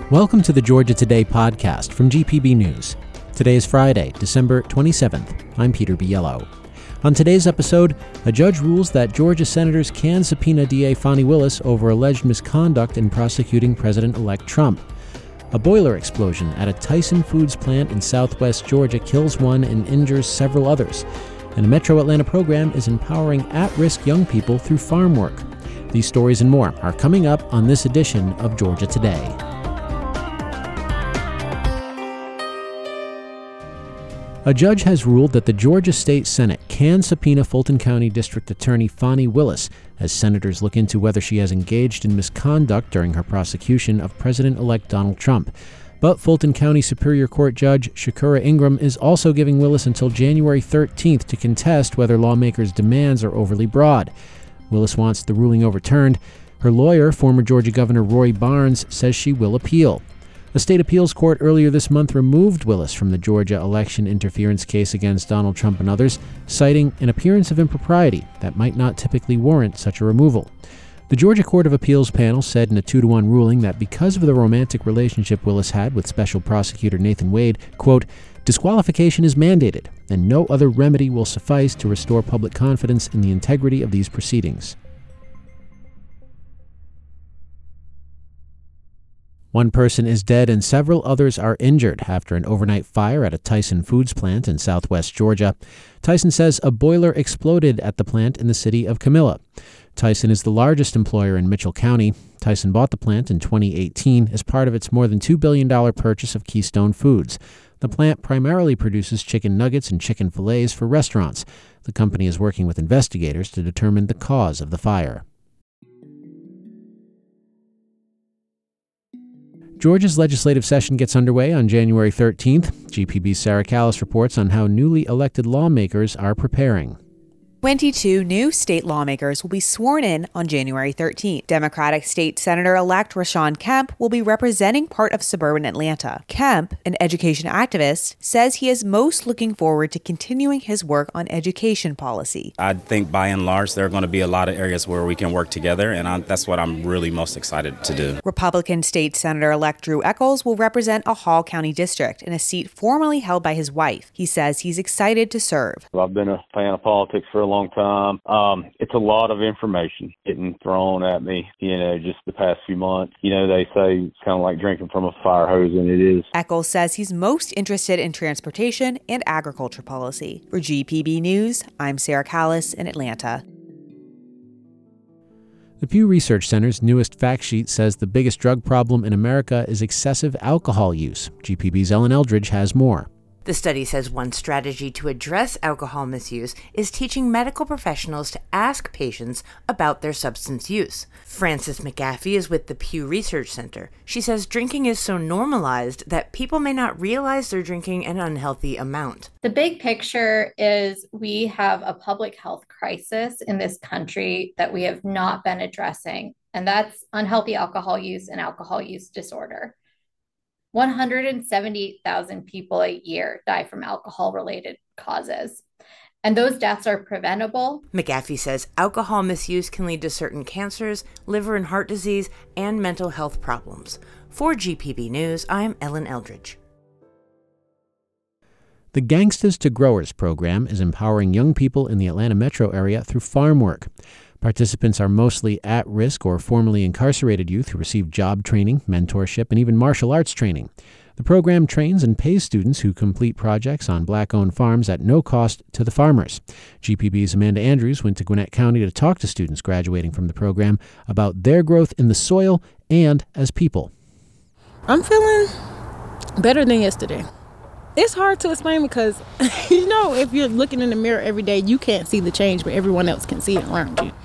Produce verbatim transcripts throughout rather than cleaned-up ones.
Welcome to the Georgia Today podcast from G P B News. Today is Friday, December twenty-seventh. I'm Peter Biello. On today's episode, a judge rules that Georgia senators can subpoena D A Fani Willis over alleged misconduct in prosecuting President-elect Trump. A boiler explosion at a Tyson Foods plant in southwest Georgia kills one and injures several others. And a Metro Atlanta program is empowering at-risk young people through farm work. These stories and more are coming up on this edition of Georgia Today. A judge has ruled that the Georgia State Senate can subpoena Fulton County District Attorney Fani Willis as senators look into whether she has engaged in misconduct during her prosecution of President-elect Donald Trump. But Fulton County Superior Court Judge Shakura Ingram is also giving Willis until January thirteenth to contest whether lawmakers' demands are overly broad. Willis wants the ruling overturned. Her lawyer, former Georgia Governor Roy Barnes, says she will appeal. A state appeals court earlier this month removed Willis from the Georgia election interference case against Donald Trump and others, citing an appearance of impropriety that might not typically warrant such a removal. The Georgia Court of Appeals panel said in a two to one ruling that because of the romantic relationship Willis had with Special Prosecutor Nathan Wade, quote, disqualification is mandated, and no other remedy will suffice to restore public confidence in the integrity of these proceedings. One person is dead and several others are injured after an overnight fire at a Tyson Foods plant in southwest Georgia. Tyson says a boiler exploded at the plant in the city of Camilla. Tyson is the largest employer in Mitchell County. Tyson bought the plant in twenty eighteen as part of its more than two billion dollars purchase of Keystone Foods. The plant primarily produces chicken nuggets and chicken fillets for restaurants. The company is working with investigators to determine the cause of the fire. Georgia's legislative session gets underway on January thirteenth. G P B's Sarah Callis reports on how newly elected lawmakers are preparing. twenty-two new state lawmakers will be sworn in on January thirteenth. Democratic State Senator-elect Rashawn Kemp will be representing part of suburban Atlanta. Kemp, an education activist, says he is most looking forward to continuing his work on education policy. I think by and large there are going to be a lot of areas where we can work together, and I, that's what I'm really most excited to do. Republican State Senator-elect Drew Echols will represent a Hall County district in a seat formerly held by his wife. He says he's excited to serve. I've been a fan of politics for a long time. Um, it's a lot of information getting thrown at me, you know, just the past few months. You know, they say it's kind of like drinking from a fire hose, and it is. Echols says he's most interested in transportation and agriculture policy. For G P B News, I'm Sarah Callis in Atlanta. The Pew Research Center's newest fact sheet says the biggest drug problem in America is excessive alcohol use. G P B's Ellen Eldridge has more. The study says one strategy to address alcohol misuse is teaching medical professionals to ask patients about their substance use. Frances McGaffey is with the Pew Research Center. She says drinking is so normalized that people may not realize they're drinking an unhealthy amount. The big picture is we have a public health crisis in this country that we have not been addressing, and that's unhealthy alcohol use and alcohol use disorder. one hundred seventy thousand people a year die from alcohol-related causes, and those deaths are preventable. McGaffey says alcohol misuse can lead to certain cancers, liver and heart disease, and mental health problems. For G P B News, I'm Ellen Eldridge. The Gangstas to Growers program is empowering young people in the Atlanta metro area through farm work. Participants are mostly at-risk or formerly incarcerated youth who receive job training, mentorship, and even martial arts training. The program trains and pays students who complete projects on black-owned farms at no cost to the farmers. G P B's Amanda Andrews went to Gwinnett County to talk to students graduating from the program about their growth in the soil and as people. I'm feeling better than yesterday. It's hard to explain because, you know, if you're looking in the mirror every day, you can't see the change, but everyone else can see it around you.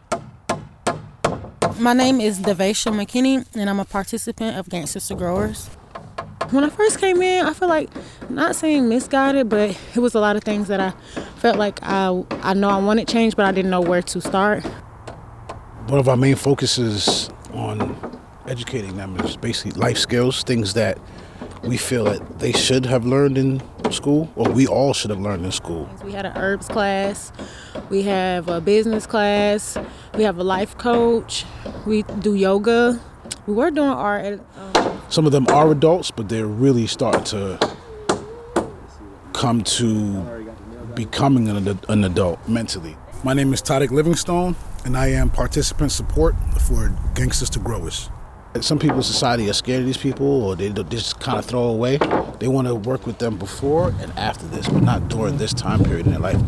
My name is Devasia McKinney, and I'm a participant of Gangstas to Growers. When I first came in, I feel like, not saying misguided, but it was a lot of things that I felt like I, I know I wanted change, but I didn't know where to start. One of our main focuses on educating them is basically life skills, things that we feel that they should have learned in school, or we all should have learned in school. We had an herbs class, we have a business class, we have a life coach, we do yoga. We were doing art at um, Some of them are adults, but they're really starting to come to becoming an, an adult mentally. My name is Tadic Livingstone, and I am participant support for Gangsters to Growers. Some people in society are scared of these people, or they just kind of throw away. They want to work with them before and after this, but not during this time period in their life.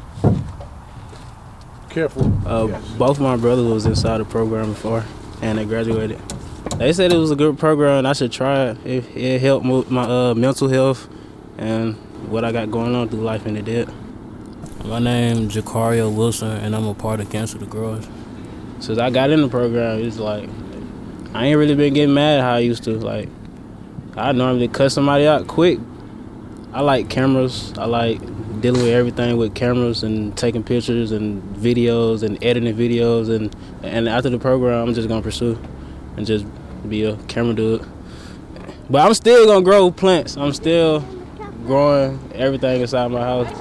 Careful. Uh, yes. Both of my brothers was inside the program before, and they graduated. They said it was a good program, and I should try it. It, it helped my uh, mental health and what I got going on through life, and it did. My name is Jacario Wilson, and I'm a part of Gangsters to Growers. Since I got in the program, it's like, I ain't really been getting mad how I used to. Like, I normally cut somebody out quick. I like cameras. I like dealing with everything with cameras and taking pictures and videos and editing videos. And, and after the program, I'm just going to pursue and just be a camera dude. But I'm still going to grow plants. I'm still growing everything inside my house.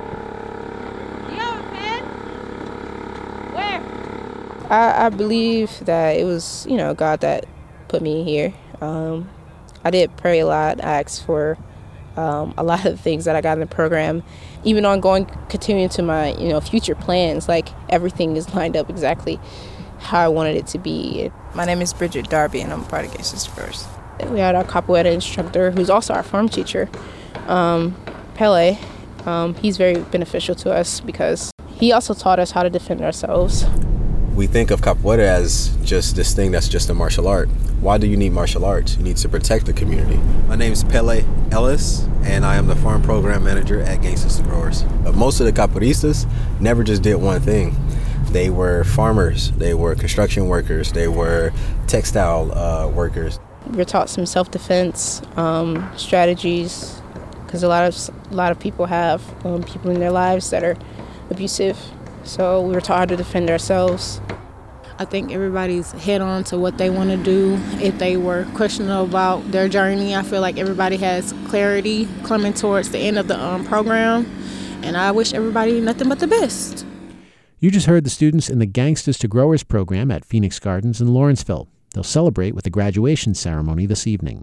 I, I believe that it was, you know, God that put me here. Um, I did pray a lot. I asked for um, a lot of the things that I got in the program. Even on going, continuing to my, you know, future plans, like everything is lined up exactly how I wanted it to be. My name is Bridget Darby, and I'm part of Gangsters to Growers. We had our capoeira instructor, who's also our farm teacher, um, Pele. Um, he's very beneficial to us because he also taught us how to defend ourselves. We think of capoeira as just this thing that's just a martial art. Why do you need martial arts? You need to protect the community. My name is Pele Ellis, and I am the farm program manager at Gangsters to Growers. But most of the capoeiristas never just did one thing. They were farmers, they were construction workers, they were textile uh, workers. We were taught some self-defense um, strategies, because a lot of a lot of people have um, people in their lives that are abusive. So we were taught how to defend ourselves. I think everybody's head on to what they want to do. If they were questionable about their journey, I feel like everybody has clarity coming towards the end of the um, program. And I wish everybody nothing but the best. You just heard the students in the Gangsters to Growers program at Phoenix Gardens in Lawrenceville. They'll celebrate with a graduation ceremony this evening.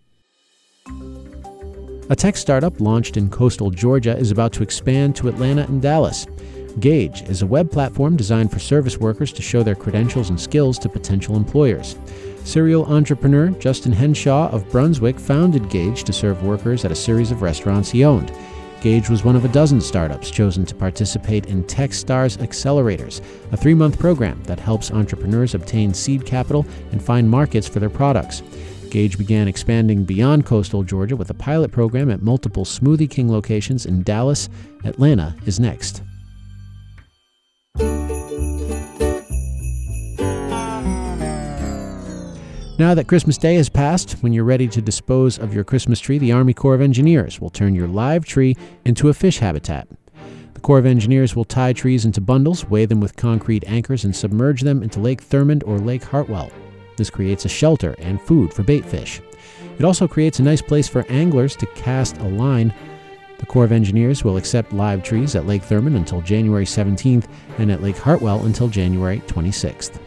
A tech startup launched in coastal Georgia is about to expand to Atlanta and Dallas. Gage is a web platform designed for service workers to show their credentials and skills to potential employers. Serial entrepreneur Justin Henshaw of Brunswick founded Gage to serve workers at a series of restaurants he owned. Gage was one of a dozen startups chosen to participate in TechStars Accelerators, a three-month program that helps entrepreneurs obtain seed capital and find markets for their products. Gage began expanding beyond coastal Georgia with a pilot program at multiple Smoothie King locations in Dallas. Atlanta is next. Now that Christmas Day has passed, when you're ready to dispose of your Christmas tree, the Army Corps of Engineers will turn your live tree into a fish habitat. The Corps of Engineers will tie trees into bundles, weigh them with concrete anchors, and submerge them into Lake Thurmond or Lake Hartwell. This creates a shelter and food for bait fish. It also creates a nice place for anglers to cast a line. The Corps of Engineers will accept live trees at Lake Thurmond until January seventeenth and at Lake Hartwell until January twenty-sixth.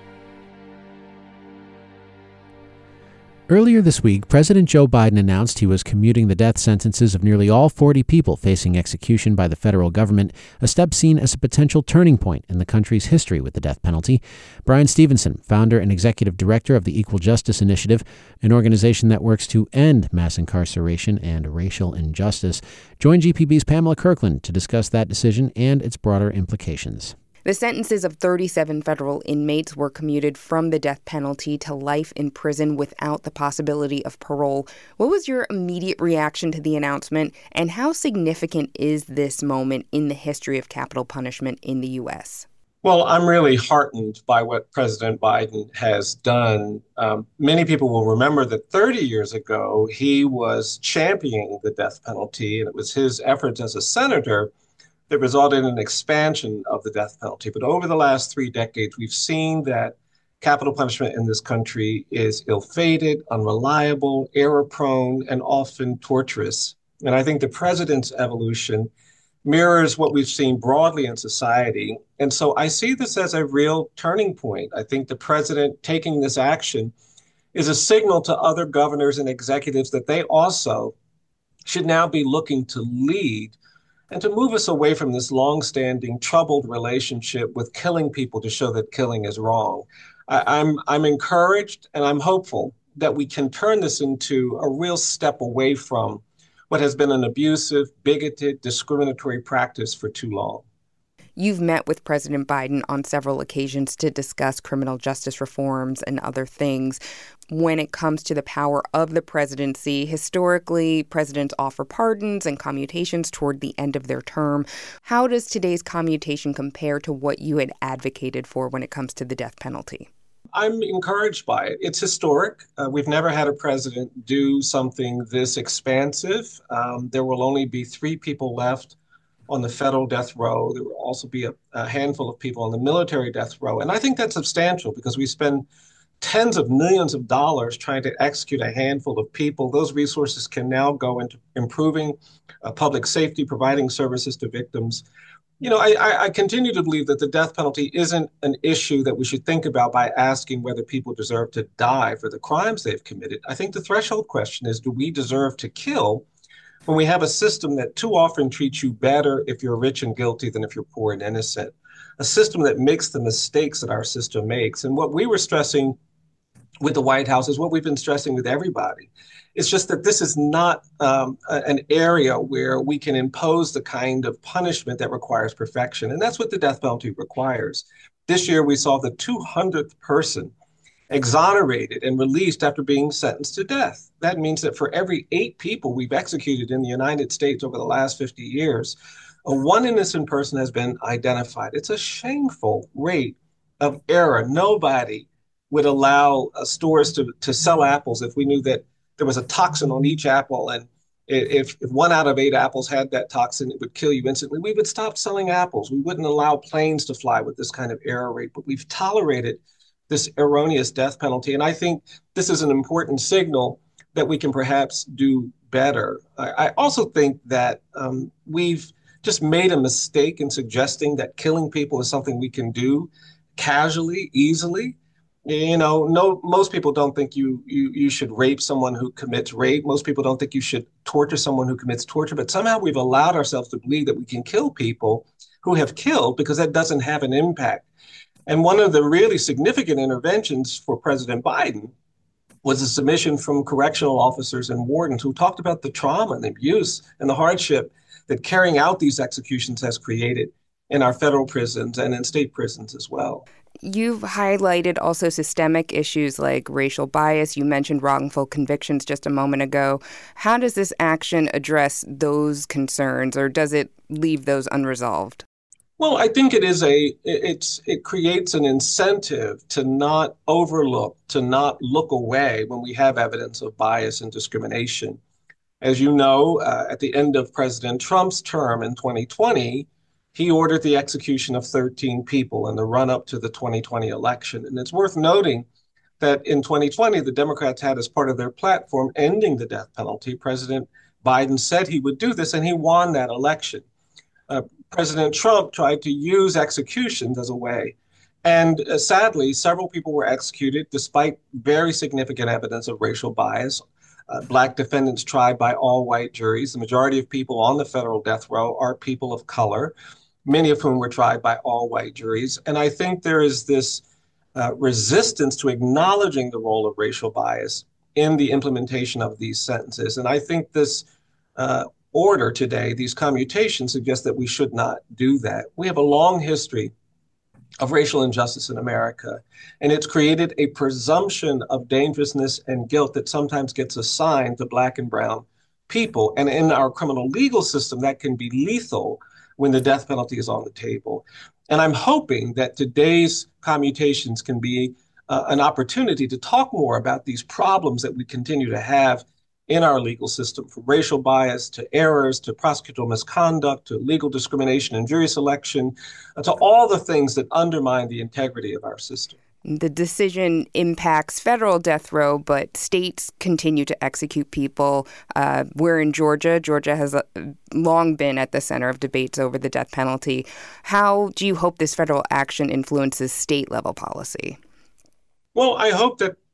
Earlier this week, President Joe Biden announced he was commuting the death sentences of nearly all forty people facing execution by the federal government, a step seen as a potential turning point in the country's history with the death penalty. Brian Stevenson, founder and executive director of the Equal Justice Initiative, an organization that works to end mass incarceration and racial injustice, joined G P B's Pamela Kirkland to discuss that decision and its broader implications. The sentences of thirty-seven federal inmates were commuted from the death penalty to life in prison without the possibility of parole. What was your immediate reaction to the announcement, and how significant is this moment in the history of capital punishment in the U S? Well, I'm really heartened by what President Biden has done. Um, many people will remember that thirty years ago, he was championing the death penalty, and it was his efforts as a senator that resulted in an expansion of the death penalty. But over the last three decades, we've seen that capital punishment in this country is ill-fated, unreliable, error-prone, and often torturous. And I think the president's evolution mirrors what we've seen broadly in society. And so I see this as a real turning point. I think the president taking this action is a signal to other governors and executives that they also should now be looking to lead and to move us away from this longstanding troubled relationship with killing people to show that killing is wrong. I, I'm, I'm encouraged and I'm hopeful that we can turn this into a real step away from what has been an abusive, bigoted, discriminatory practice for too long. You've met with President Biden on several occasions to discuss criminal justice reforms and other things. When it comes to the power of the presidency, historically, presidents offer pardons and commutations toward the end of their term. How does today's commutation compare to what you had advocated for when it comes to the death penalty? I'm encouraged by it. It's historic. Uh, we've never had a president do something this expansive. Um, there will only be three people left on the federal death row. There will also be a, a handful of people on the military death row. And I think that's substantial because we spend tens of millions of dollars trying to execute a handful of people. Those resources can now go into improving uh, public safety, providing services to victims. You know, I, I continue to believe that the death penalty isn't an issue that we should think about by asking whether people deserve to die for the crimes they've committed. I think the threshold question is, do we deserve to kill when we have a system that too often treats you better if you're rich and guilty than if you're poor and innocent? A system that makes the mistakes that our system makes. And what we were stressing with the White House is what we've been stressing with everybody. It's just that this is not um, an area where we can impose the kind of punishment that requires perfection. And that's what the death penalty requires. This year, we saw the two hundredth person exonerated and released after being sentenced to death. That means that for every eight people we've executed in the United States over the last fifty years, a one innocent person has been identified. It's a shameful rate of error. Nobody would allow uh, stores to, to sell apples if we knew that there was a toxin on each apple, and if, if one out of eight apples had that toxin, it would kill you instantly. We would stop selling apples. We wouldn't allow planes to fly with this kind of error rate, but we've tolerated this erroneous death penalty. And I think this is an important signal that we can perhaps do better. I, I also think that um, we've just made a mistake in suggesting that killing people is something we can do casually, easily. You know, no, most people don't think you, you you should rape someone who commits rape. Most people don't think you should torture someone who commits torture. But somehow we've allowed ourselves to believe that we can kill people who have killed because that doesn't have an impact. And one of the really significant interventions for President Biden was a submission from correctional officers and wardens who talked about the trauma and the abuse and the hardship that carrying out these executions has created in our federal prisons and in state prisons as well. You've highlighted also systemic issues like racial bias. You mentioned wrongful convictions just a moment ago. How does this action address those concerns, or does it leave those unresolved? Well, I think it is a, it's, it creates an incentive to not overlook, to not look away when we have evidence of bias and discrimination. As you know, uh, at the end of President Trump's term in twenty twenty, he ordered the execution of thirteen people in the run-up to the twenty twenty election. And it's worth noting that in twenty twenty, the Democrats had as part of their platform ending the death penalty. President Biden said he would do this, and he won that election. Uh, President Trump tried to use executions as a way. And uh, sadly, several people were executed despite very significant evidence of racial bias. Uh, Black defendants tried by all white juries. The majority of people on the federal death row are people of color, many of whom were tried by all white juries. And I think there is this uh, resistance to acknowledging the role of racial bias in the implementation of these sentences. And I think this uh, order today, these commutations, suggest that we should not do that. We have a long history of racial injustice in America, and it's created a presumption of dangerousness and guilt that sometimes gets assigned to Black and brown people. And in our criminal legal system, that can be lethal when the death penalty is on the table. And I'm hoping that today's commutations can be uh, an opportunity to talk more about these problems that we continue to have in our legal system, from racial bias to errors to prosecutorial misconduct to legal discrimination and jury selection, uh, to all the things that undermine the integrity of our system. The decision impacts federal death row, but states continue to execute people. Uh, we're in Georgia. Georgia has uh, long been at the center of debates over the death penalty. How do you hope this federal action influences state-level policy? Well, I hope that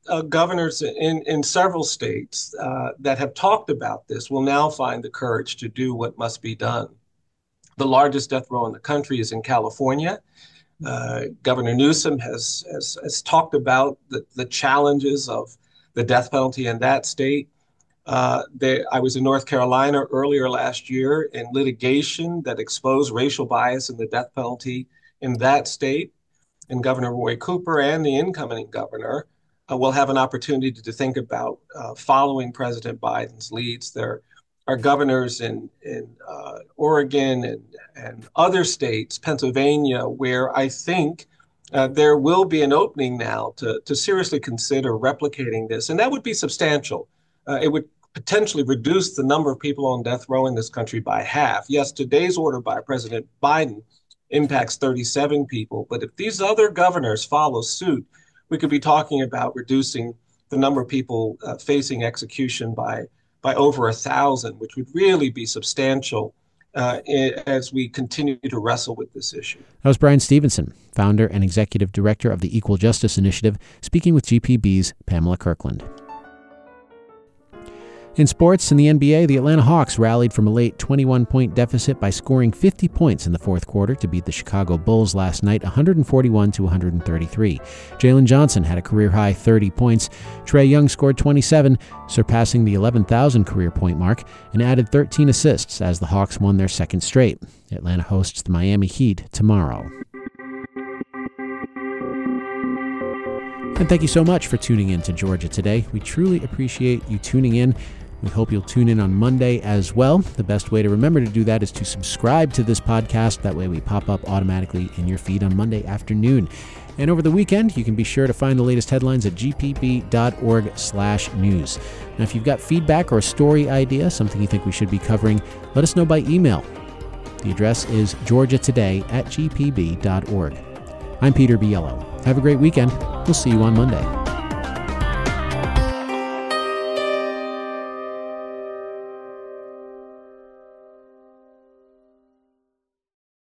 uh, governors in, in several states uh, that have talked about this will now find the courage to do what must be done. The largest death row in the country is in California. Uh, Governor Newsom has, has, has talked about the, the challenges of the death penalty in that state. Uh, there, I was in North Carolina earlier last year in litigation that exposed racial bias in the death penalty in that state. And Governor Roy Cooper and the incoming governor uh, will have an opportunity to, to think about uh, following President Biden's leads. There are governors in, in uh, Oregon and, and other states, Pennsylvania, where I think uh, there will be an opening now to, to seriously consider replicating this. And that would be substantial. Uh, it would potentially reduce the number of people on death row in this country by half. Yes, today's order by President Biden impacts thirty-seven people, but if these other governors follow suit, we could be talking about reducing the number of people uh, facing execution by, by over a thousand, which would really be substantial uh, as we continue to wrestle with this issue. That was Bryan Stevenson, founder and executive director of the Equal Justice Initiative, speaking with G P B's Pamela Kirkland. In sports, in the N B A, the Atlanta Hawks rallied from a late twenty-one point deficit by scoring fifty points in the fourth quarter to beat the Chicago Bulls last night one forty-one to one thirty-three. Jalen Johnson had a career-high thirty points. Trae Young scored twenty-seven, surpassing the eleven thousand career point mark, and added thirteen assists as the Hawks won their second straight. Atlanta hosts the Miami Heat tomorrow. And thank you so much for tuning in to Georgia Today. We truly appreciate you tuning in. We hope you'll tune in on Monday as well. The best way to remember to do that is to subscribe to this podcast. That way we pop up automatically in your feed on Monday afternoon. And over the weekend, you can be sure to find the latest headlines at g p b dot org slash news. Now, if you've got feedback or a story idea, something you think we should be covering, let us know by email. The address is georgia today at g p b dot org. I'm Peter Biello. Have a great weekend. We'll see you on Monday.